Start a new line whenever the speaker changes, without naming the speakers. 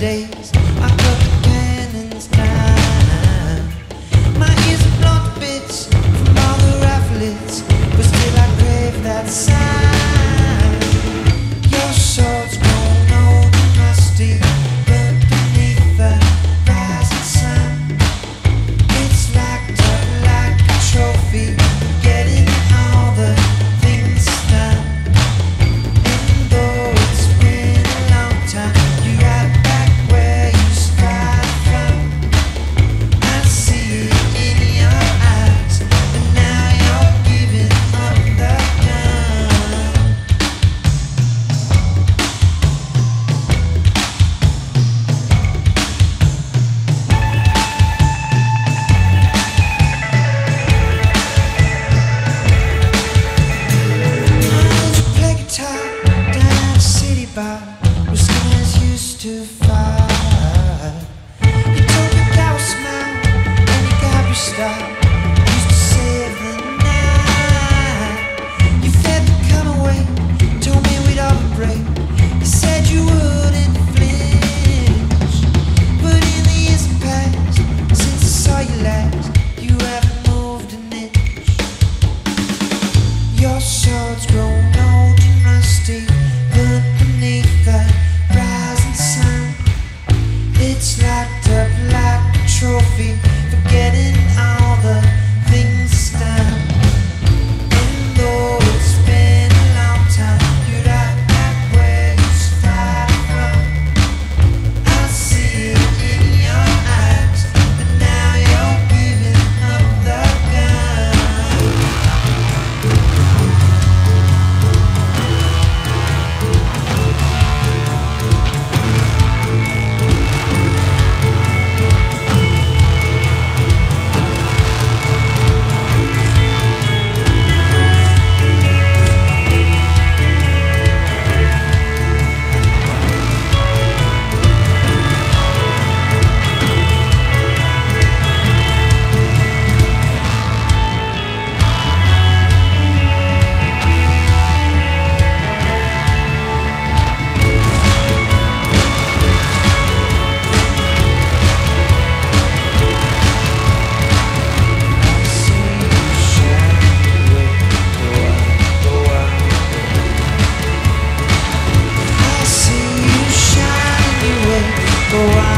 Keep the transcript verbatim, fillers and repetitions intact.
days. I cut the cannons down. My ears are blown to bits from all the riflets, but still I crave that sound. Your sword's grown old and rusty, but beneath the rising sun, it's locked up like a trophy, getting all the things done. And though it's been a long time, you're right back where you started from. I see it in your eyes, but now you're giving up the gun. Play guitar down at a city bar where skinners used to fight. You told me that was smile and you got your style. Used to save the night. You said to come away, told me we'd all break. You said you wouldn't flinch, but in the years past, since I saw you last, you haven't moved an inch. Your sword's grown old and rusty, but beneath the rising sun, it's locked up like a trophy, forgetting all the things done. And though it's been a long time, you're right back where you started from. I see it in your eyes, but now you're giving up the gun. I see you shine away, go out.